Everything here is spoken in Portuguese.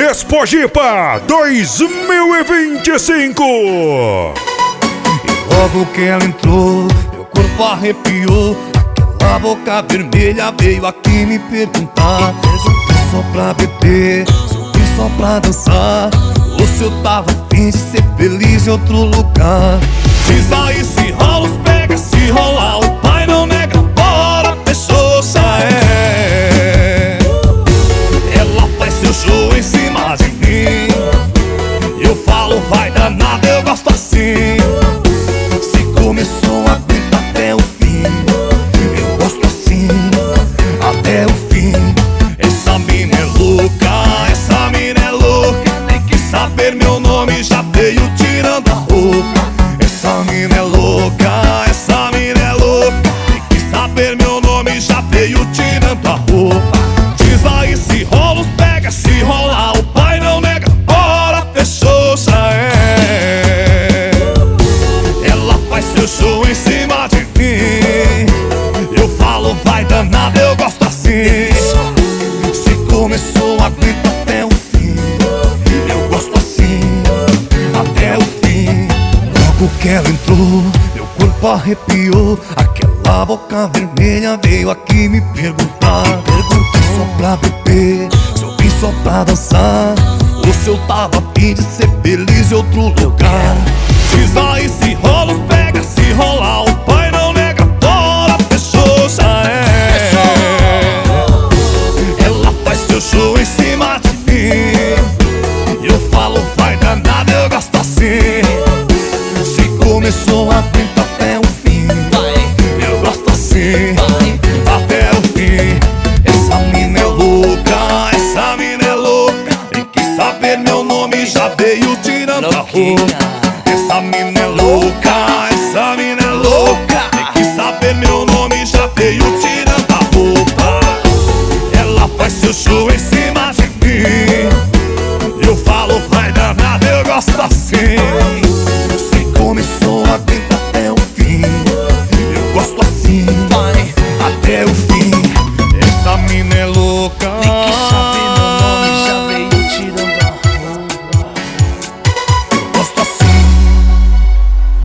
Expogipa 2025. E logo que ela entrou, meu corpo arrepiou. Aquela boca vermelha veio aqui me perguntar se eu vim só pra beber, se eu vim só pra dançar, ou se eu tava a fim de ser feliz em outro lugar. Diz aí se rola os pega, se rolar o pai não nega, bora, fechou, já é. Ela faz seu show em cima de mim, eu falo vai danada, eu gosto assim. Se começou a vida até o fim, eu gosto assim, até o fim. Essa mina é louca, essa mina é louca, nem quis saber meu nome, já veio tirando a roupa. Essa mina é louca, essa mina é louca, nem quis saber meu nome, já veio tirando a roupa. Diz aí se rola os pega, se rolar o pai não nega, bora, fechou, já é. Ela faz seu show em cima de mim, eu falo vai danada, eu gosto assim. Se começou a vida até o fim, eu gosto assim, até o fim. Logo que ela entrou, meu corpo arrepiou. Aquela boca vermelha veio aqui me perguntar se eu vim só pra beber, se eu vim só pra dançar, ou se eu tava a fim de ser feliz em outro lugar. Diz aí se rola os pega, se rolar o pai não nega, bora, fechou, já é. Ela faz seu show em cima de mim, eu falo vai danada, eu gosto assim. Se começou a vida até o fim, eu gosto assim, até o fim. Essa mina é louca, essa mina é louca, nem quis saber meu nome, já veio tirando a roupa.